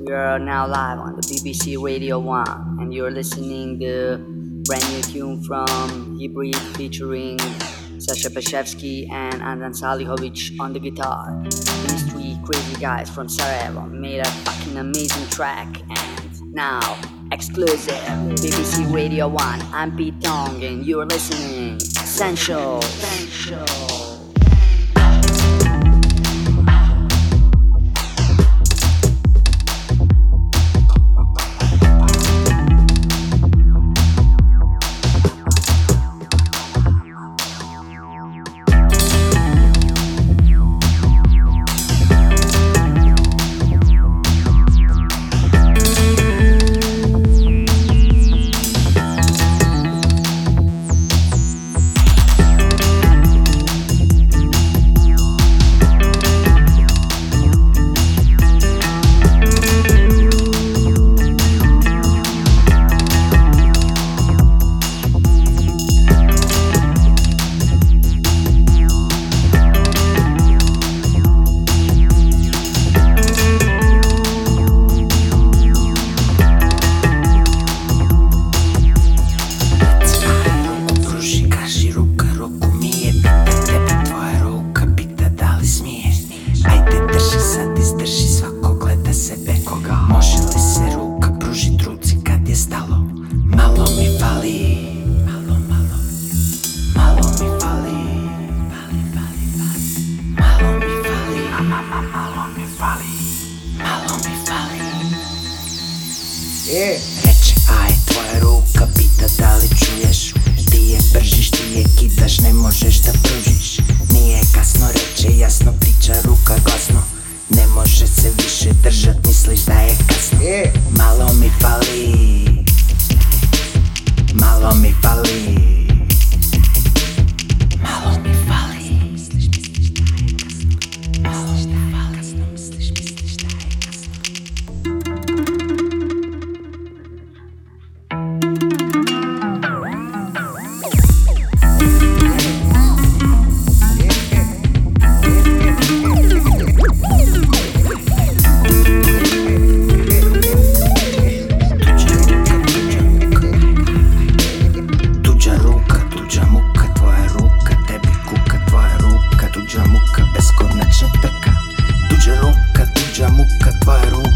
We are now live on the BBC Radio 1, and you're listening to brand new tune from Hybrid featuring Sasha Pashevsky and Andan Salihovic on the guitar. These three crazy guys from Sarajevo made a fucking amazing track, and now, exclusive, BBC Radio 1, I'm Pete Tong, and you're listening Essential. Reče, aj, tvoja ruka pita da li čuješ. Ti je bržiš, ti je kidaš, ne možeš da pružiš. Nije kasno, reče, jasno, priča ruka glasno. Ne može se više držat, misliš da je kasno. Malo mi fali, malo mi fali, malo mi fali. Misliš da je kasno, malo mi fali. Misliš da je kasno. Tuđa muka, beskonačna trka. Tuđa ruka, tuđa muka, tvoja ruka.